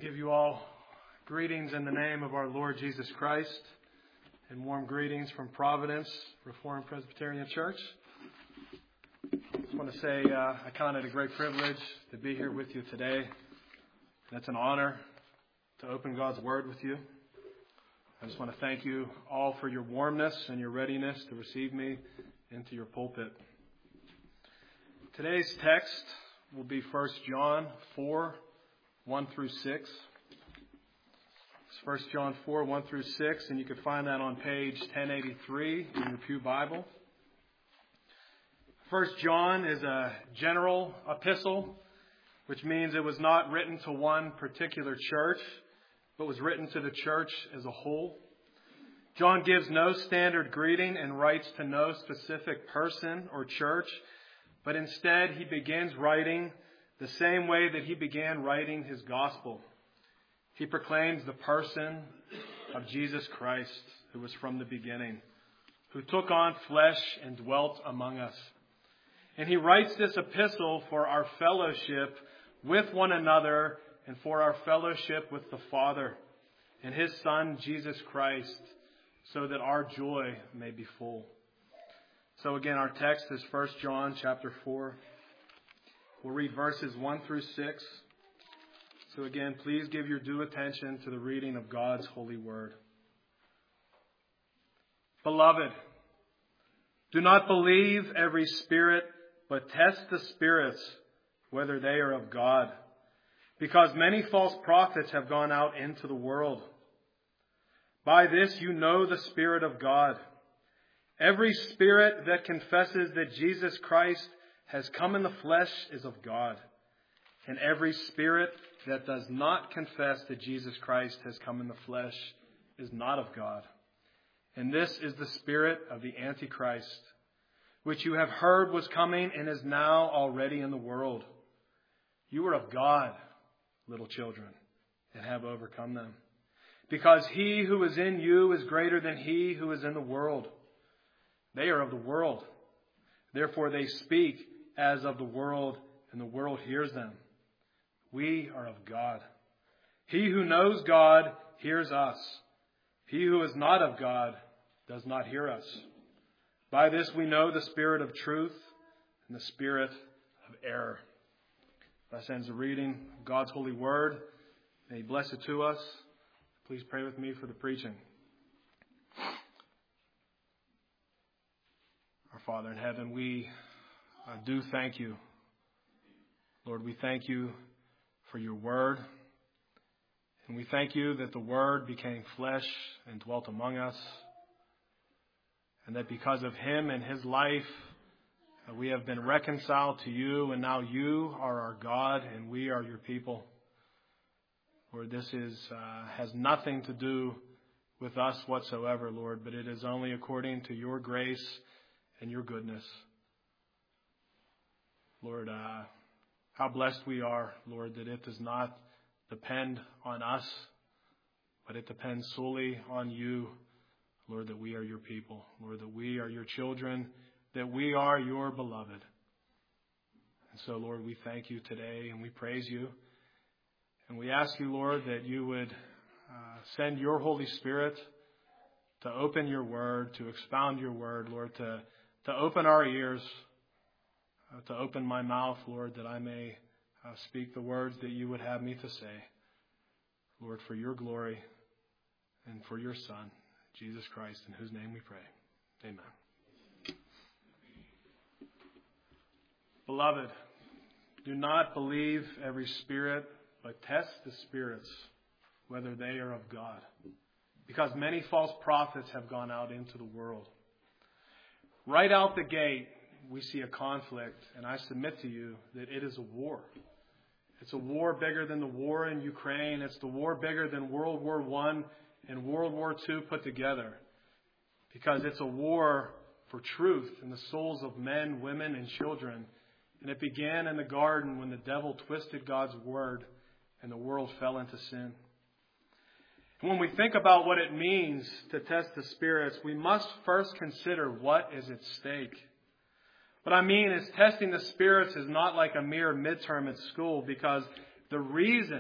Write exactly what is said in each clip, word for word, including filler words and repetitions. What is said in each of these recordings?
give you all greetings in the name of our Lord Jesus Christ and warm greetings from Providence Reformed Presbyterian Church. I just want to say uh, I count it a great privilege to be here with you today. It's an honor to open God's Word with you. I just want to thank you all for your warmness and your readiness to receive me into your pulpit. Today's text will be First John four, one through six. It's First John four, one through six, and you can find that on page ten eighty-three in your pew Bible. First John is a general epistle, which means it was not written to one particular church, but was written to the church as a whole. John gives no standard greeting and writes to no specific person or church, but instead he begins writing the same way that he began writing his gospel. He proclaims the person of Jesus Christ, who was from the beginning, who took on flesh and dwelt among us. And he writes this epistle for our fellowship with one another and for our fellowship with the Father and His Son, Jesus Christ, so that our joy may be full. So again, our text is First John chapter four. We'll read verses one through six. So again, please give your due attention to the reading of God's holy word. Beloved, do not believe every spirit, but test the spirits, whether they are of God, because many false prophets have gone out into the world. By this you know the Spirit of God. Every spirit that confesses that Jesus Christ has come in the flesh is of God. And every spirit that does not confess that Jesus Christ has come in the flesh is not of God. And this is the spirit of the Antichrist, which you have heard was coming and is now already in the world. You are of God, little children, and have overcome them, because he who is in you is greater than he who is in the world. They are of the world. Therefore they speak as of the world, and the world hears them. We are of God. He who knows God hears us. He who is not of God does not hear us. By this we know the spirit of truth and the spirit of error. Thus ends the reading of God's holy word. May He bless it to us. Please pray with me for the preaching. Our Father in heaven, we uh, do thank you. Lord, we thank you for your word. And we thank you that the word became flesh and dwelt among us. And that because of him and his life, uh, we have been reconciled to you. And now you are our God and we are your people. Lord, this is uh, has nothing to do with us whatsoever, Lord, but it is only according to your grace and your goodness. Lord, uh, how blessed we are, Lord, that it does not depend on us, but it depends solely on you, Lord, that we are your people, Lord, that we are your children, that we are your beloved. And so, Lord, we thank you today and we praise you. And we ask you, Lord, that you would uh, send your Holy Spirit to open your word, to expound your word, Lord, to, to open our ears, uh, to open my mouth, Lord, that I may uh, speak the words that you would have me to say, Lord, for your glory and for your Son, Jesus Christ, in whose name we pray. Amen. Beloved, do not believe every spirit, but test the spirits, whether they are of God, because many false prophets have gone out into the world. Right out the gate, we see a conflict, and I submit to you that it is a war. It's a war bigger than the war in Ukraine. It's the war bigger than World War One and World War Two put together, because it's a war for truth in the souls of men, women, and children. And it began in the garden when the devil twisted God's word and the world fell into sin. And when we think about what it means to test the spirits, we must first consider what is at stake. What I mean is testing the spirits is not like a mere midterm at school, because the reason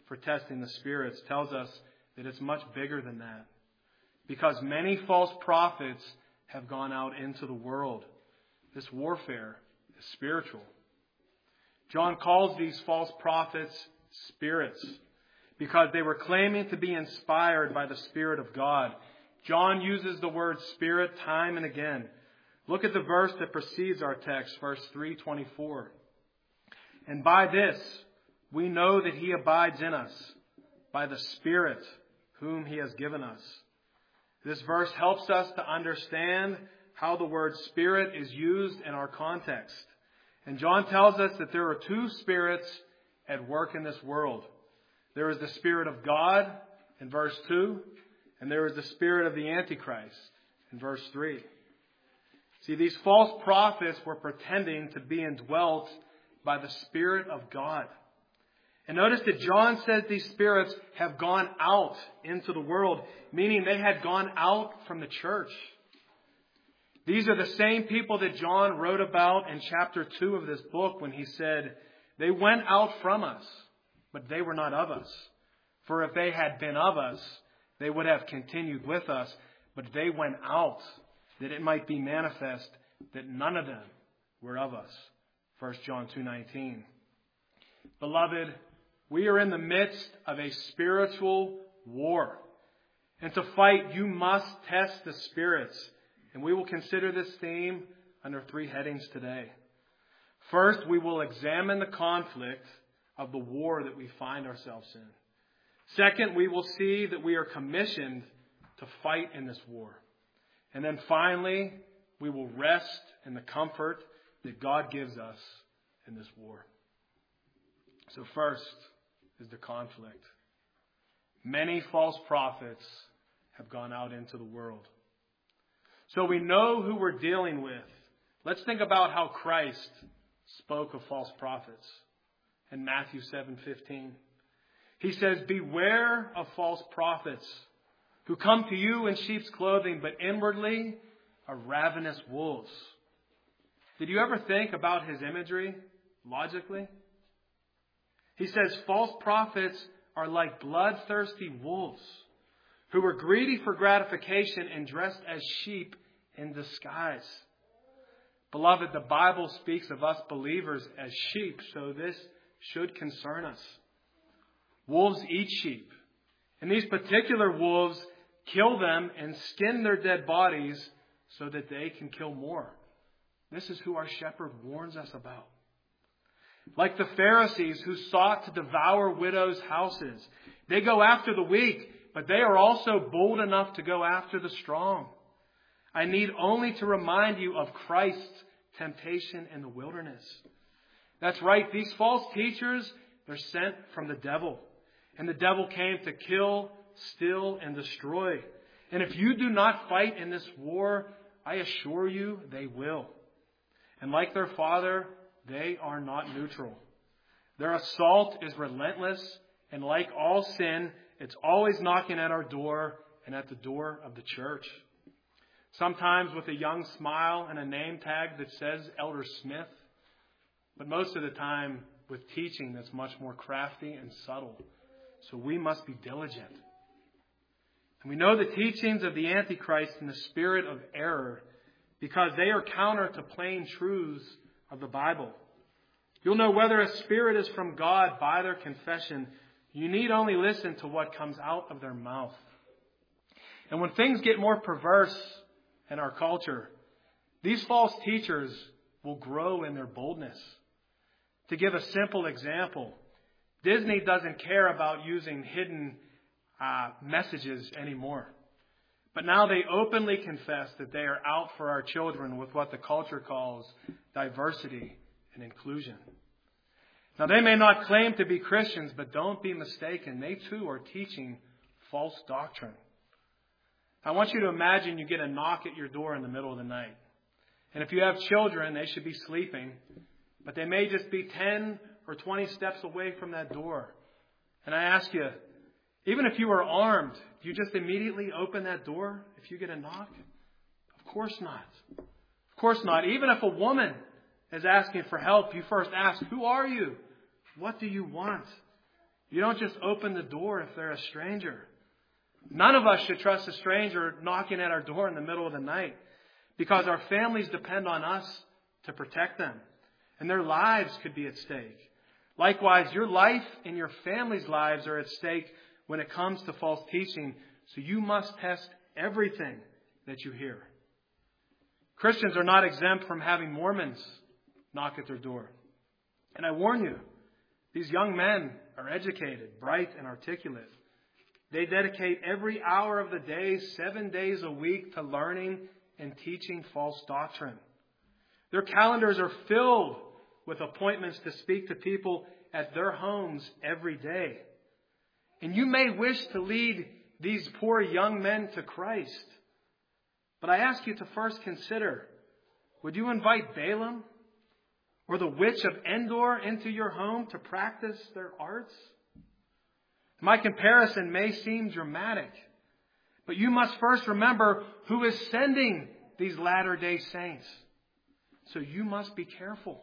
for testing the spirits tells us that it's much bigger than that. Because many false prophets have gone out into the world. This warfare is spiritual. John calls these false prophets spirits because they were claiming to be inspired by the Spirit of God. John uses the word spirit time and again. Look at the verse that precedes our text, verse three twenty-four. And by this we know that he abides in us, by the Spirit whom he has given us. This verse helps us to understand how the word spirit is used in our context. And John tells us that there are two spirits at work in this world. There is the Spirit of God in verse two, and there is the spirit of the Antichrist in verse three. See, these false prophets were pretending to be indwelt by the Spirit of God. And notice that John says these spirits have gone out into the world, meaning they had gone out from the church. These are the same people that John wrote about in chapter two of this book when he said, they went out from us, but they were not of us. For if they had been of us, they would have continued with us, but they went out, that it might be manifest that none of them were of us. First John two nineteen. Beloved, we are in the midst of a spiritual war. And to fight, you must test the spirits. And we will consider this theme under three headings today. First, we will examine the conflict of the war that we find ourselves in. Second, we will see that we are commissioned to fight in this war. And then finally, we will rest in the comfort that God gives us in this war. So first is the conflict. Many false prophets have gone out into the world. So we know who we're dealing with. Let's think about how Christ spoke of false prophets in Matthew seven fifteen. He says, beware of false prophets who come to you in sheep's clothing, but inwardly are ravenous wolves. Did you ever think about his imagery logically? He says false prophets are like bloodthirsty wolves who were greedy for gratification and dressed as sheep in disguise. Beloved, the Bible speaks of us believers as sheep, so this should concern us. Wolves eat sheep, and these particular wolves kill them and skin their dead bodies so that they can kill more. This is who our shepherd warns us about. Like the Pharisees who sought to devour widows' houses, they go after the weak, but they are also bold enough to go after the strong. I need only to remind you of Christ's temptation in the wilderness. That's right, these false teachers, they're sent from the devil. And the devil came to kill, steal, and destroy. And if you do not fight in this war, I assure you they will. And like their father, they are not neutral. Their assault is relentless, and like all sin, it's always knocking at our door and at the door of the church. Sometimes with a young smile and a name tag that says Elder Smith, but most of the time with teaching that's much more crafty and subtle. So we must be diligent. And we know the teachings of the Antichrist and the spirit of error because they are counter to plain truths of the Bible. You'll know whether a spirit is from God by their confession. You need only listen to what comes out of their mouth. And when things get more perverse in our culture, these false teachers will grow in their boldness. To give a simple example, Disney doesn't care about using hidden uh, messages anymore. But now they openly confess that they are out for our children with what the culture calls diversity and inclusion. Now, they may not claim to be Christians, but don't be mistaken. They too are teaching false doctrine. I want you to imagine you get a knock at your door in the middle of the night. And if you have children, they should be sleeping, but they may just be ten or twenty steps away from that door. And I ask you, even if you were armed, do you just immediately open that door if you get a knock? Of course not. Of course not. Even if a woman is asking for help, you first ask, who are you? What do you want? You don't just open the door if they're a stranger. None of us should trust a stranger knocking at our door in the middle of the night, because our families depend on us to protect them, and their lives could be at stake. Likewise, your life and your family's lives are at stake when it comes to false teaching, so you must test everything that you hear. Christians are not exempt from having Mormons knock at their door. And I warn you, these young men are educated, bright, and articulate. They dedicate every hour of the day, seven days a week, to learning and teaching false doctrine. Their calendars are filled with appointments to speak to people at their homes every day. And you may wish to lead these poor young men to Christ. But I ask you to first consider, would you invite Balaam or the witch of Endor into your home to practice their arts? My comparison may seem dramatic, but you must first remember who is sending these latter-day saints. So you must be careful.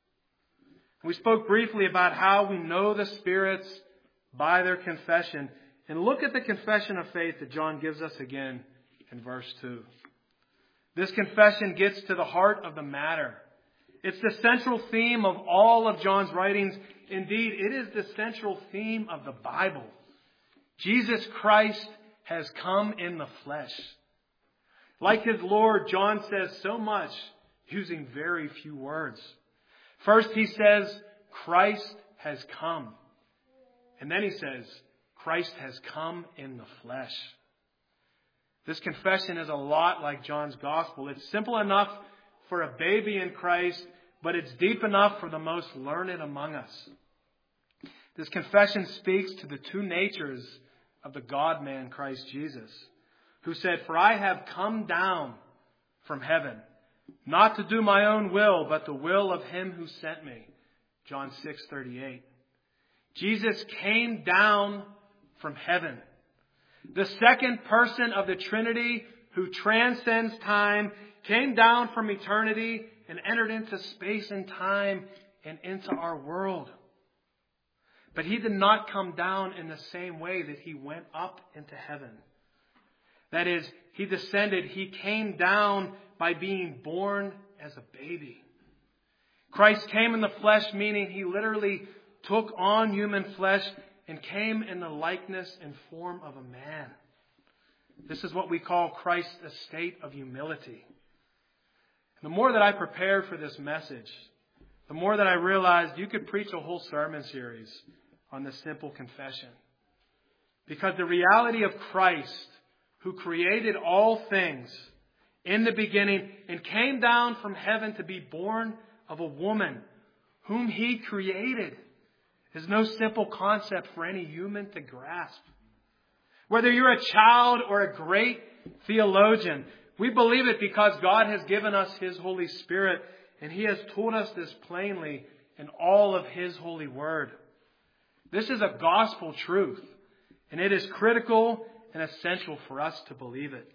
We spoke briefly about how we know the spirits by their confession. And look at the confession of faith that John gives us again in verse two. This confession gets to the heart of the matter. It's the central theme of all of John's writings. Indeed, it is the central theme of the Bible. Jesus Christ has come in the flesh. Like his Lord, John says so much using very few words. First, he says, Christ has come. And then he says, Christ has come in the flesh. This confession is a lot like John's gospel. It's simple enough for a baby in Christ, but it's deep enough for the most learned among us. This confession speaks to the two natures of the God-man Christ Jesus, who said, "For I have come down from heaven, not to do my own will, but the will of him who sent me." John six thirty-eight. Jesus came down from heaven. The second person of the Trinity, who transcends time, came down from eternity and entered into space and time and into our world. But he did not come down in the same way that he went up into heaven. That is, he descended, he came down by being born as a baby. Christ came in the flesh, meaning he literally took on human flesh and came in the likeness and form of a man. This is what we call Christ's estate of humility. The more that I prepared for this message, the more that I realized you could preach a whole sermon series on this simple confession. Because the reality of Christ, who created all things in the beginning and came down from heaven to be born of a woman whom he created, is no simple concept for any human to grasp. Whether you're a child or a great theologian, we believe it because God has given us his Holy Spirit, and he has told us this plainly in all of his holy word. This is a gospel truth, and it is critical and essential for us to believe it.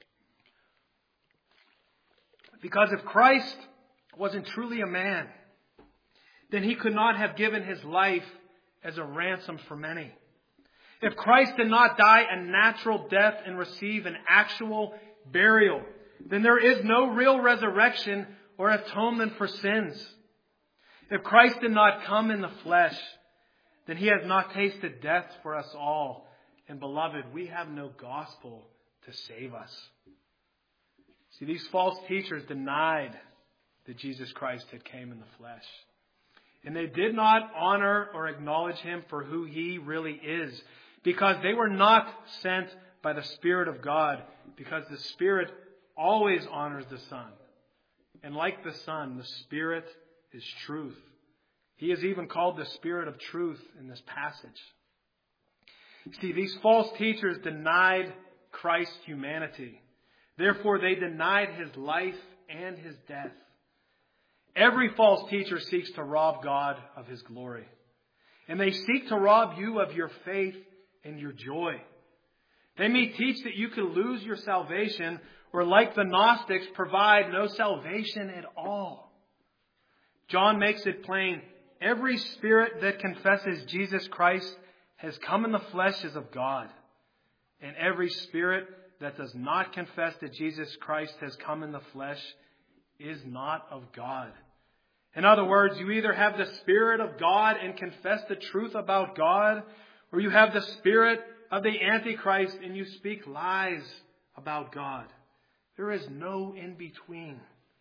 Because if Christ wasn't truly a man, then he could not have given his life as a ransom for many. If Christ did not die a natural death and receive an actual burial, then there is no real resurrection or atonement for sins. If Christ did not come in the flesh, then he has not tasted death for us all. And beloved, we have no gospel to save us. See, these false teachers denied that Jesus Christ had came in the flesh. And they did not honor or acknowledge him for who he really is, because they were not sent by the Spirit of God, because the Spirit always honors the Son. And like the Son, the Spirit is truth. He is even called the Spirit of truth in this passage. See, these false teachers denied Christ's humanity. Therefore, they denied his life and his death. Every false teacher seeks to rob God of his glory. And they seek to rob you of your faith and your joy. They may teach that you can lose your salvation, or like the Gnostics, provide no salvation at all. John makes it plain, every spirit that confesses Jesus Christ has come in the flesh is of God. And every spirit that does not confess that Jesus Christ has come in the flesh is not of God. In other words, you either have the Spirit of God and confess the truth about God, or you have the spirit of the Antichrist and you speak lies about God. There is no in between.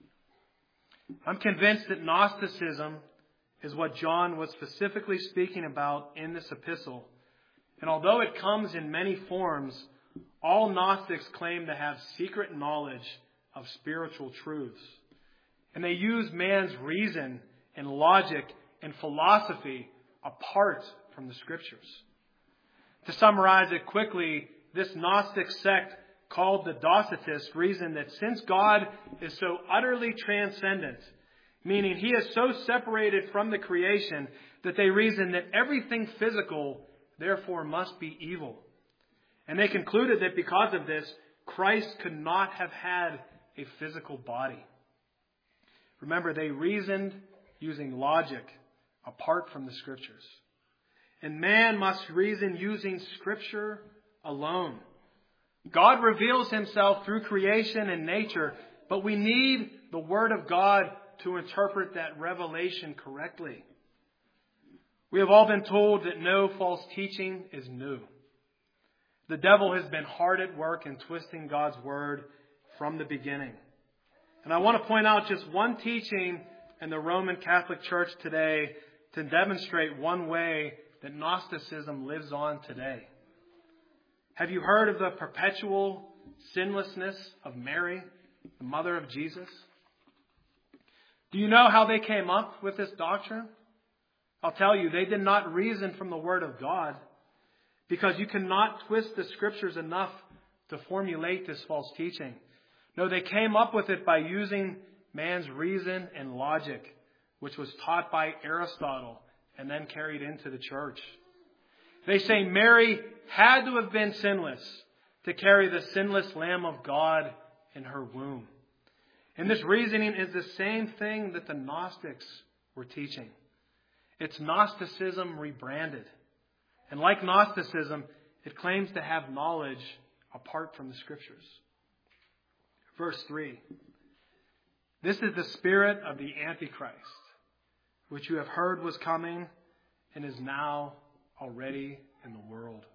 I'm convinced that Gnosticism is what John was specifically speaking about in this epistle. And although it comes in many forms, all Gnostics claim to have secret knowledge of spiritual truths. And they use man's reason and logic and philosophy apart from the Scriptures. To summarize it quickly, this Gnostic sect called the Docetists reasoned that since God is so utterly transcendent, meaning He is so separated from the creation, that they reasoned that everything physical therefore must be evil. And they concluded that because of this, Christ could not have had a physical body. Remember, they reasoned using logic apart from the Scriptures. And man must reason using Scripture alone. God reveals Himself through creation and nature, but we need the Word of God to interpret that revelation correctly. We have all been told that no false teaching is new. The devil has been hard at work in twisting God's Word from the beginning. And I want to point out just one teaching in the Roman Catholic Church today to demonstrate one way that Gnosticism lives on today. Have you heard of the perpetual sinlessness of Mary, the mother of Jesus? Do you know how they came up with this doctrine? I'll tell you, they did not reason from the Word of God, because you cannot twist the Scriptures enough to formulate this false teaching. No, they came up with it by using man's reason and logic, which was taught by Aristotle and then carried into the church. They say Mary had to have been sinless to carry the sinless Lamb of God in her womb. And this reasoning is the same thing that the Gnostics were teaching. It's Gnosticism rebranded. And like Gnosticism, it claims to have knowledge apart from the Scriptures. Verse three. This is the spirit of the Antichrist, which you have heard was coming and is now already in the world.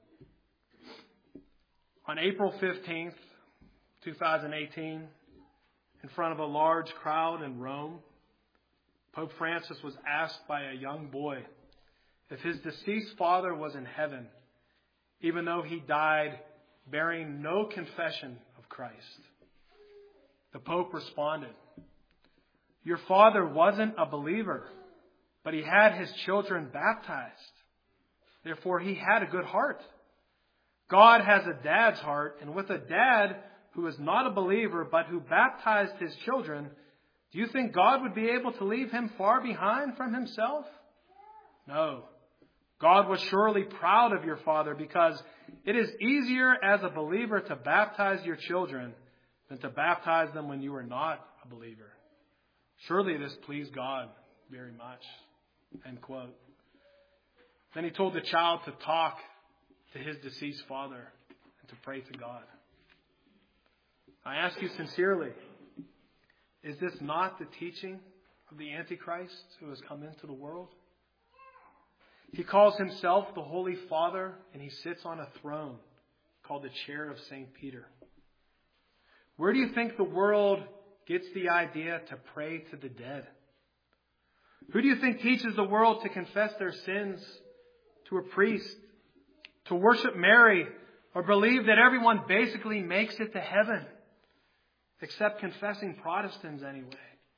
On April fifteenth, twenty eighteen, in front of a large crowd in Rome, Pope Francis was asked by a young boy if his deceased father was in heaven, even though he died bearing no confession of Christ. The Pope responded, "Your father wasn't a believer, but he had his children baptized. Therefore, he had a good heart. God has a dad's heart, and with a dad who is not a believer, but who baptized his children, do you think God would be able to leave him far behind from Himself? No. God was surely proud of your father, because it is easier as a believer to baptize your children than to baptize them when you are not a believer. Surely this pleased God very much." End quote. Then he told the child to talk to his deceased father and to pray to God. I ask you sincerely, is this not the teaching of the Antichrist who has come into the world? He calls himself the Holy Father, and he sits on a throne called the chair of Saint Peter. Where do you think the world gets the idea to pray to the dead? Who do you think teaches the world to confess their sins to a priest, to worship Mary, or believe that everyone basically makes it to heaven, except confessing Protestants anyway?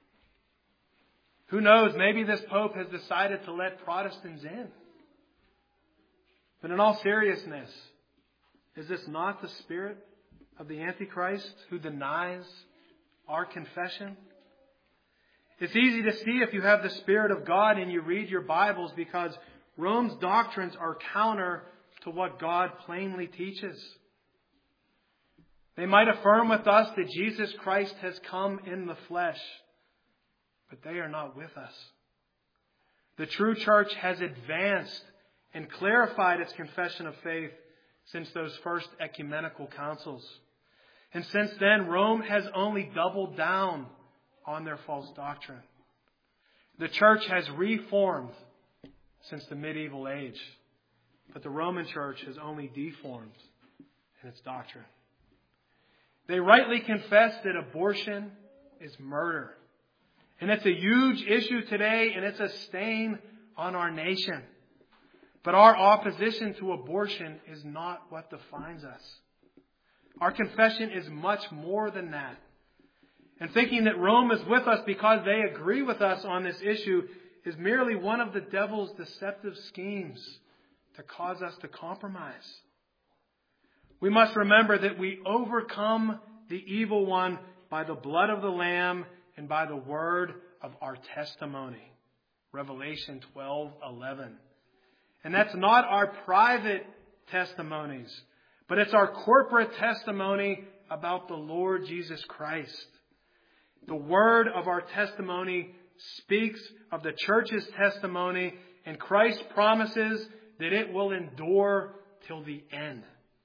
Who knows, maybe this Pope has decided to let Protestants in. But in all seriousness, is this not the spirit of the Antichrist who denies our confession? It's easy to see if you have the Spirit of God and you read your Bibles, because Rome's doctrines are counter to what God plainly teaches. They might affirm with us that Jesus Christ has come in the flesh, but they are not with us. The true church has advanced and clarified its confession of faith since those first ecumenical councils. And since then, Rome has only doubled down on their false doctrine. The church has reformed since the medieval age, but the Roman church has only deformed in its doctrine. They rightly confess that abortion is murder. And it's a huge issue today, and it's a stain on our nation. But our opposition to abortion is not what defines us. Our confession is much more than that. And thinking that Rome is with us because they agree with us on this issue is merely one of the devil's deceptive schemes to cause us to compromise. We must remember that we overcome the evil one by the blood of the Lamb and by the word of our testimony. Revelation twelve eleven. And that's not our private testimonies, but it's our corporate testimony about the Lord Jesus Christ. The word of our testimony speaks of the church's testimony, and Christ promises that it will endure till the end.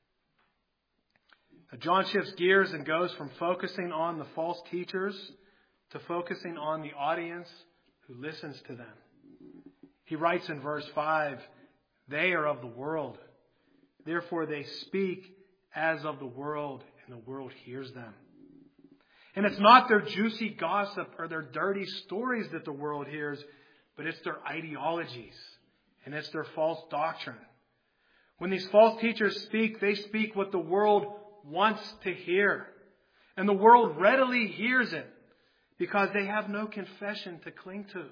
Now, John shifts gears and goes from focusing on the false teachers to focusing on the audience who listens to them. He writes in verse five, "They are of the world. Therefore they speak as of the world, and the world hears them." And it's not their juicy gossip or their dirty stories that the world hears, but it's their ideologies and it's their false doctrine. When these false teachers speak, they speak what the world wants to hear. And the world readily hears it because they have no confession to cling to.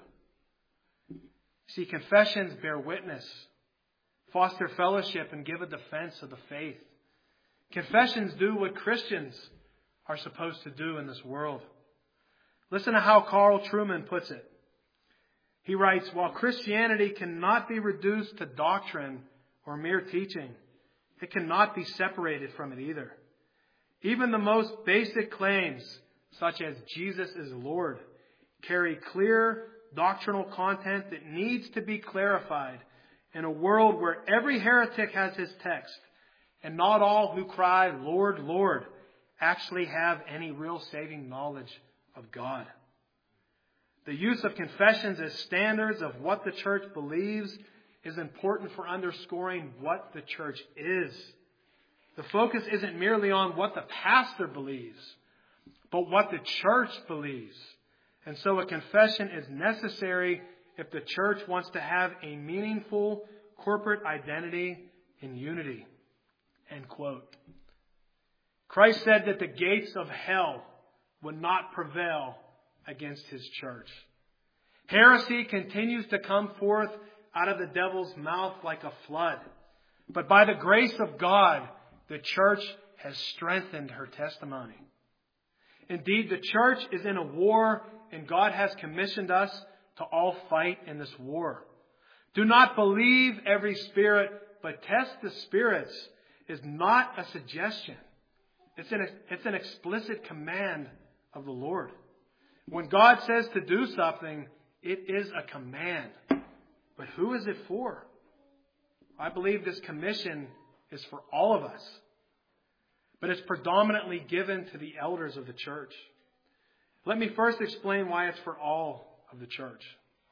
See, confessions bear witness, foster fellowship, and give a defense of the faith. Confessions do what Christians are supposed to do in this world. Listen to how Carl Trueman puts it. He writes, "While Christianity cannot be reduced to doctrine or mere teaching, it cannot be separated from it either. Even the most basic claims, such as Jesus is Lord, carry clear doctrinal content that needs to be clarified in a world where every heretic has his text, and not all who cry, 'Lord, Lord,' actually have any real saving knowledge of God." The use of confessions as standards of what the church believes is important for underscoring what the church is. The focus isn't merely on what the pastor believes, but what the church believes. And so a confession is necessary if the church wants to have a meaningful corporate identity in unity. End quote. Christ said that the gates of hell would not prevail against his church. Heresy continues to come forth out of the devil's mouth like a flood. But by the grace of God, the church has strengthened her testimony. Indeed, the church is in a war, and God has commissioned us to all fight in this war. "Do not believe every spirit, but test the spirits," is not a suggestion. It's an, it's an explicit command of the Lord. When God says to do something, it is a command. But who is it for? I believe this commission is for all of us. But it's predominantly given to the elders of the church. Let me first explain why it's for all of the church.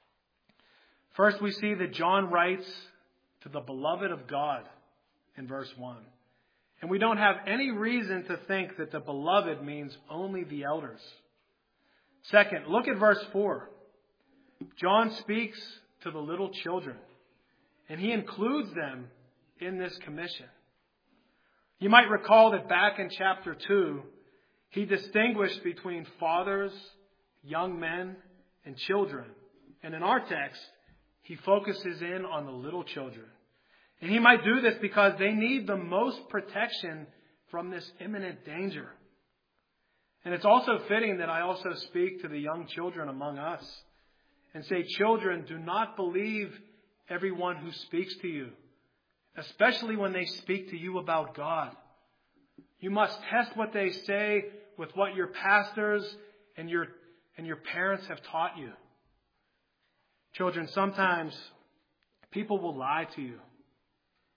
First, we see that John writes to the beloved of God in verse one. And we don't have any reason to think that the beloved means only the elders. Second, look at verse four. John speaks to the little children, and he includes them in this commission. You might recall that back in chapter two, he distinguished between fathers, young men, and children. And in our text, he focuses in on the little children. And he might do this because they need the most protection from this imminent danger. And it's also fitting that I also speak to the young children among us and say, "Children, do not believe everyone who speaks to you, especially when they speak to you about God. You must test what they say with what your pastors and your, and your parents have taught you." Children, sometimes people will lie to you.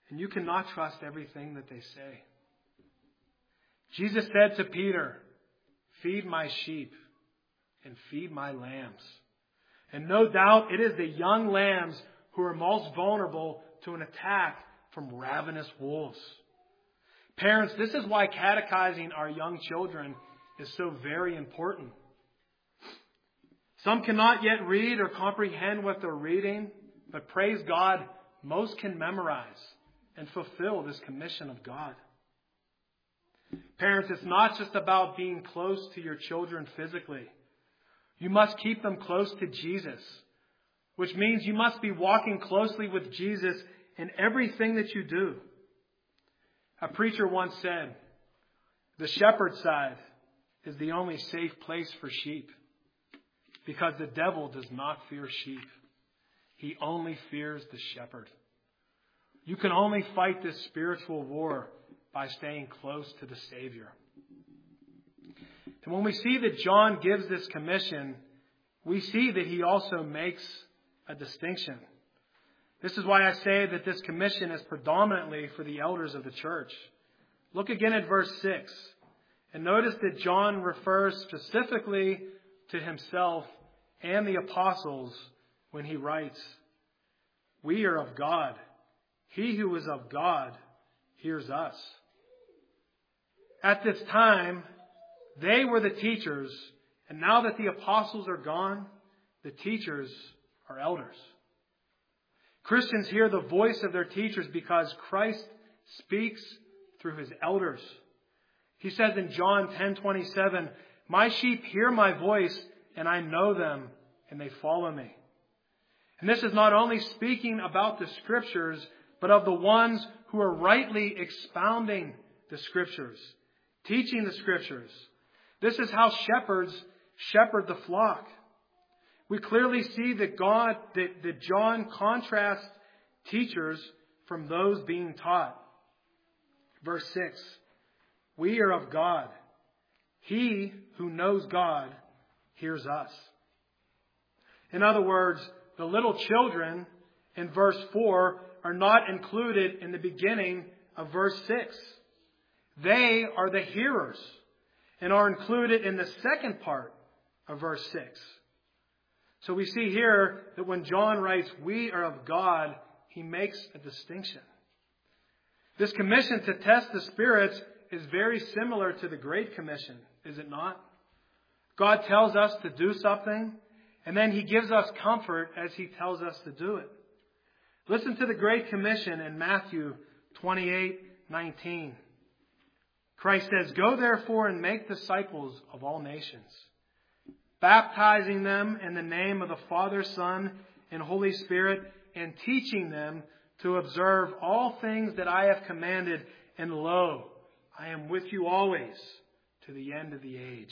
And you cannot trust everything that they say. Jesus said to Peter, "Feed my sheep and feed my lambs." And no doubt it is the young lambs who are most vulnerable to an attack from ravenous wolves. Parents, this is why catechizing our young children is so very important. Some cannot yet read or comprehend what they're reading, but praise God, most can memorize and fulfill this commission of God. Parents, it's not just about being close to your children physically. You must keep them close to Jesus, which means you must be walking closely with Jesus in everything that you do. A preacher once said, "The shepherd's side is the only safe place for sheep, because the devil does not fear sheep. He only fears the shepherd." You can only fight this spiritual war by staying close to the Savior. And when we see that John gives this commission, we see that he also makes a distinction. This is why I say that this commission is predominantly for the elders of the church. Look again at verse six. And notice that John refers specifically to himself and the apostles when he writes, "We are of God. He who is of God hears us." At this time, they were the teachers, and now that the apostles are gone, the teachers are elders. Christians hear the voice of their teachers because Christ speaks through his elders. He says in John ten twenty-seven, "My sheep hear my voice, and I know them, and they follow me." And this is not only speaking about the Scriptures, but of the ones who are rightly expounding the Scriptures, teaching the Scriptures. This is how shepherds shepherd the flock. We clearly see that God, that, that John contrasts teachers from those being taught. Verse six, "We are of God. He who knows God hears us." In other words, the little children in verse four are not included in the beginning of verse six. They are the hearers and are included in the second part of verse six. So we see here that when John writes, "We are of God," he makes a distinction. This commission to test the spirits is very similar to the Great Commission, is it not? God tells us to do something, and then he gives us comfort as he tells us to do it. Listen to the Great Commission in Matthew twenty-eight nineteen. Christ says, "Go therefore and make disciples of all nations, baptizing them in the name of the Father, Son, and Holy Spirit, and teaching them to observe all things that I have commanded. And lo, I am with you always to the end of the age."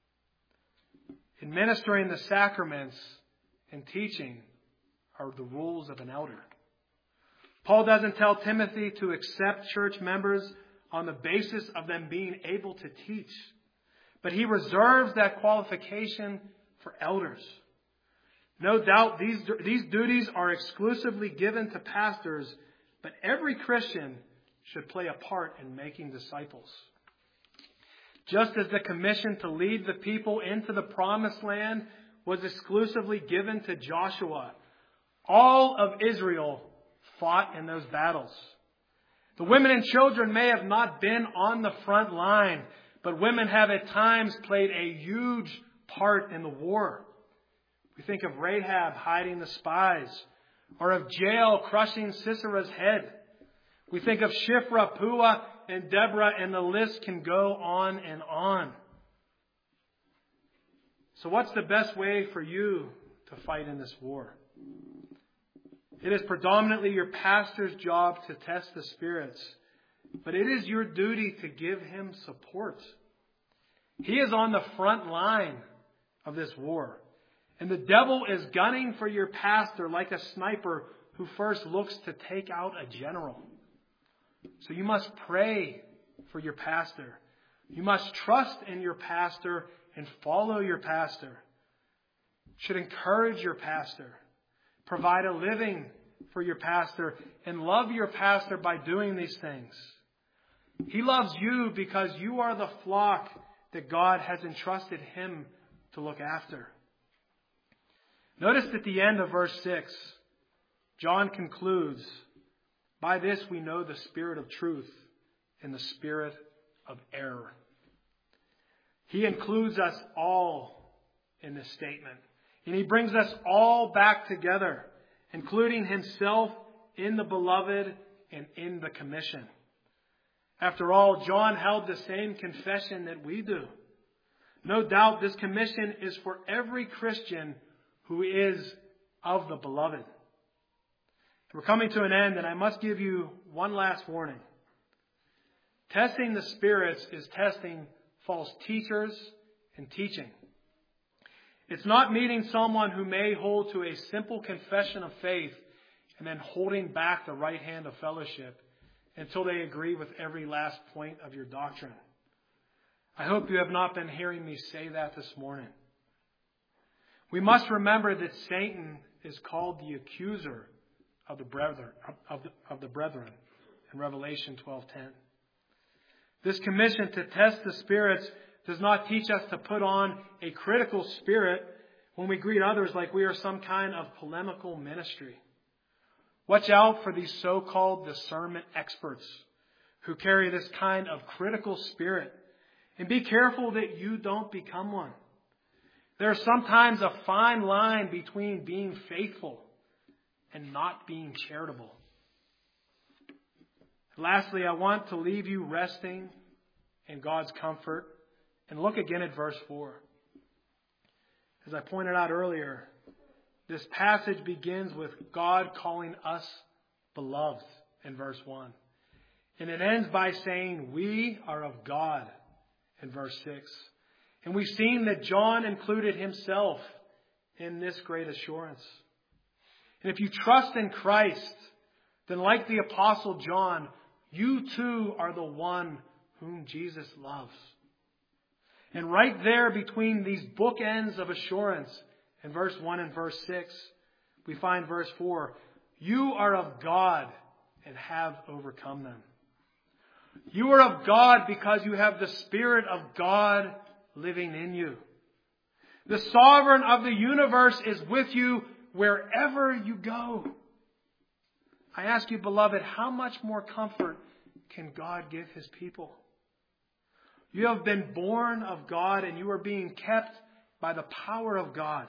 Administering the sacraments and teaching are the rules of an elder. Paul doesn't tell Timothy to accept church members on the basis of them being able to teach, but he reserves that qualification for elders. No doubt these, these duties are exclusively given to pastors, but every Christian should play a part in making disciples. Just as the commission to lead the people into the promised land was exclusively given to Joshua, all of Israel fought in those battles. The women and children may have not been on the front line, but women have at times played a huge part in the war. We think of Rahab hiding the spies, or of Jael crushing Sisera's head. We think of Shiphrah, Puah, and Deborah, and the list can go on and on. So what's the best way for you to fight in this war? It is predominantly your pastor's job to test the spirits, but it is your duty to give him support. He is on the front line of this war, and the devil is gunning for your pastor like a sniper who first looks to take out a general. So you must pray for your pastor. You must trust in your pastor and follow your pastor. You should encourage your pastor. Provide a living for your pastor and love your pastor by doing these things. He loves you because you are the flock that God has entrusted him to look after. Notice at the end of verse six, John concludes, by this we know the spirit of truth and the spirit of error. He includes us all in this statement. And he brings us all back together, including himself in the beloved and in the commission. After all, John held the same confession that we do. No doubt this commission is for every Christian who is of the beloved. We're coming to an end, and I must give you one last warning. Testing the spirits is testing false teachers and teaching. It's not meeting someone who may hold to a simple confession of faith and then holding back the right hand of fellowship until they agree with every last point of your doctrine. I hope you have not been hearing me say that this morning. We must remember that Satan is called the accuser of the brethren, of the, of the brethren in Revelation twelve ten. This commission to test the spirits does not teach us to put on a critical spirit when we greet others like we are some kind of polemical ministry. Watch out for these so-called discernment experts who carry this kind of critical spirit, and be careful that you don't become one. There's sometimes a fine line between being faithful and not being charitable. Lastly, I want to leave you resting in God's comfort and look again at verse four. As I pointed out earlier, this passage begins with God calling us beloved in verse one. And it ends by saying we are of God in verse six. And we've seen that John included himself in this great assurance. And if you trust in Christ, then like the Apostle John, you too are the one whom Jesus loves. And right there between these bookends of assurance in verse one and verse six, we find verse four. You are of God and have overcome them. You are of God because you have the Spirit of God living in you. The sovereign of the universe is with you wherever you go. I ask you, beloved, how much more comfort can God give his people? You have been born of God and you are being kept by the power of God.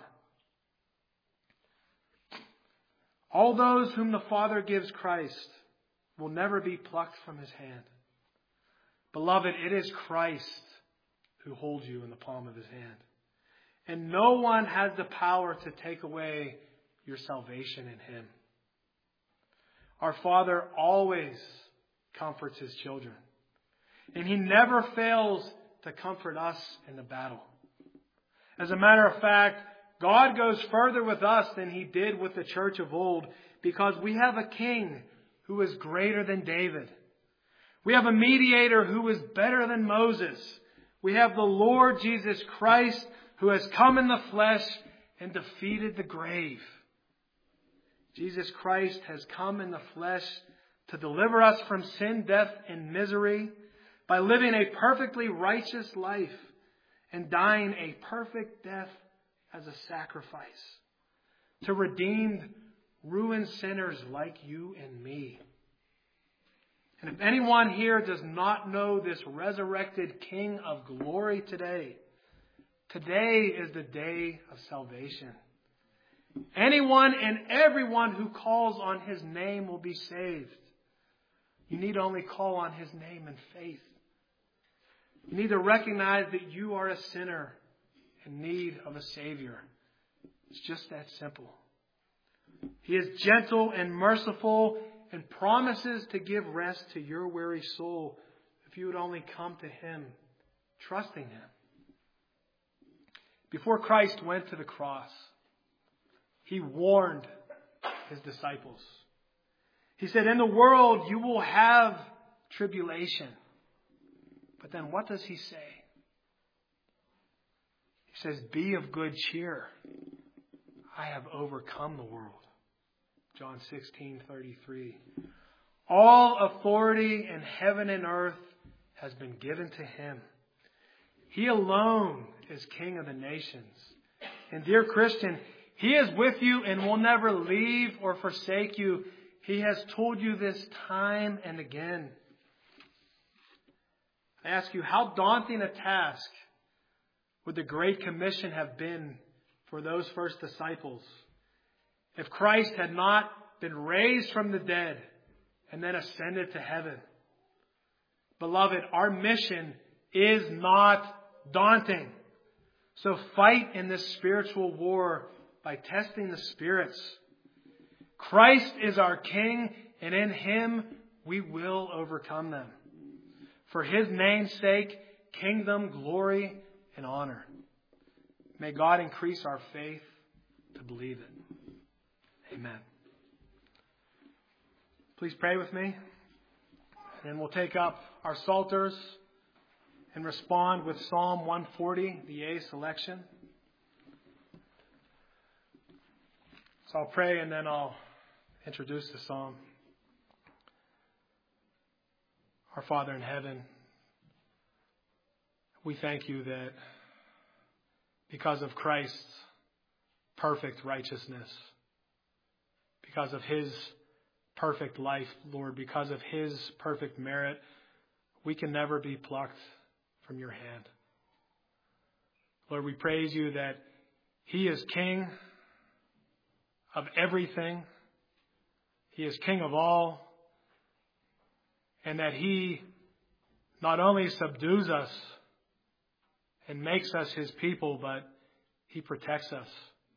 All those whom the Father gives Christ will never be plucked from his hand. Beloved, it is Christ who holds you in the palm of his hand. And no one has the power to take away your salvation in him. Our Father always comforts his children. And he never fails to comfort us in the battle. As a matter of fact, God goes further with us than he did with the church of old, because we have a king who is greater than David. We have a mediator who is better than Moses. We have the Lord Jesus Christ who has come in the flesh and defeated the grave. Jesus Christ has come in the flesh to deliver us from sin, death, and misery by living a perfectly righteous life and dying a perfect death as a sacrifice to redeem ruined sinners like you and me. And if anyone here does not know this resurrected King of glory today, today is the day of salvation. Anyone and everyone who calls on his name will be saved. You need only call on his name in faith. You need to recognize that you are a sinner in need of a Savior. It's just that simple. He is gentle and merciful and promises to give rest to your weary soul if you would only come to him, trusting him. Before Christ went to the cross, he warned his disciples. He said, in the world you will have tribulation. But then what does he say? He says, be of good cheer. I have overcome the world. John sixteen thirty-three. All authority in heaven and earth has been given to Him. He alone is King of the nations. And dear Christian, He is with you and will never leave or forsake you. He has told you this time and again. I ask you, how daunting a task would the Great Commission have been for those first disciples if Christ had not been raised from the dead and then ascended to heaven? Beloved, our mission is not daunting. So fight in this spiritual war by testing the spirits. Christ is our King, and in Him we will overcome them. For His name's sake, kingdom, glory, and honor. May God increase our faith to believe it. Amen. Please pray with me. And then we'll take up our psalters and respond with Psalm one forty, the A selection. So I'll pray and then I'll introduce the psalm. Our Father in heaven, we thank you that because of Christ's perfect righteousness, because of His perfect life, Lord, because of His perfect merit, we can never be plucked from your hand. Lord, we praise you that He is King of everything. He is King of all. And that He not only subdues us and makes us His people, but He protects us.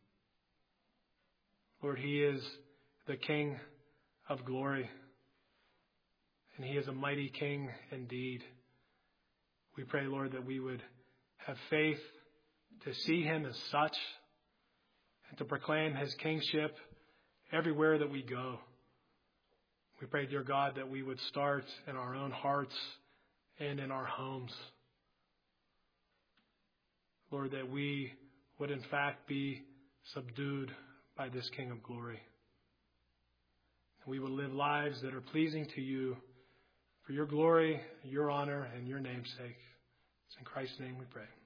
Lord, He is the King of glory. And He is a mighty King indeed. We pray, Lord, that we would have faith to see Him as such and to proclaim His kingship everywhere that we go. We pray, dear God, that we would start in our own hearts and in our homes. Lord, that we would in fact be subdued by this King of glory. We would live lives that are pleasing to you for your glory, your honor, and your name's sake. It's in Christ's name we pray.